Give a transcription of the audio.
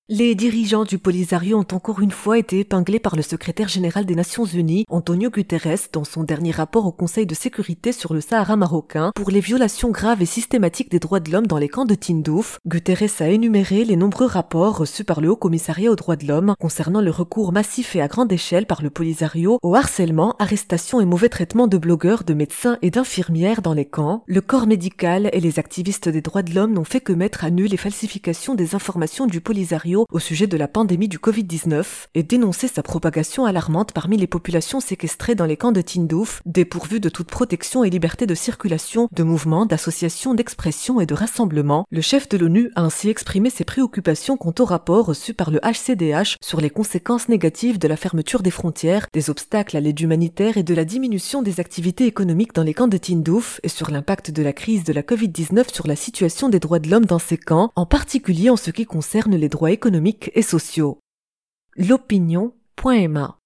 Les dirigeants du Polisario ont encore une fois été épinglés par le secrétaire général des Nations Unies, Antonio Guterres, dans son dernier rapport au Conseil de sécurité sur le Sahara marocain pour les violations graves et systématiques des droits de l'homme dans les camps de Tindouf. Guterres a énuméré les nombreux rapports reçus par le Haut Commissariat aux droits de l'homme concernant le recours massif et à grande échelle par le Polisario au harcèlement, arrestation et mauvais traitement de blogueurs, de médecins et d'infirmières dans les camps. Le corps médical et les activistes des droits de l'homme n'ont fait que mettre à nu les falsifications des informations du Polisario au sujet de la pandémie du Covid-19 et dénoncer sa propagation alarmante parmi les populations séquestrées dans les camps de Tindouf, dépourvues de toute protection et liberté de circulation, de mouvement, d'association, d'expression et de rassemblement. Le chef de l'ONU a ainsi exprimé ses préoccupations quant au rapport reçu par le HCDH sur les conséquences négatives de la fermeture des frontières, des obstacles à l'aide humanitaire et de la diminution des activités économiques dans les camps de Tindouf et sur l'impact de la crise de la Covid-19 sur la situation des droits de l'homme dans ces camps, en particulier en ce qui concerne les droits économiques et sociaux. L'opinion.ma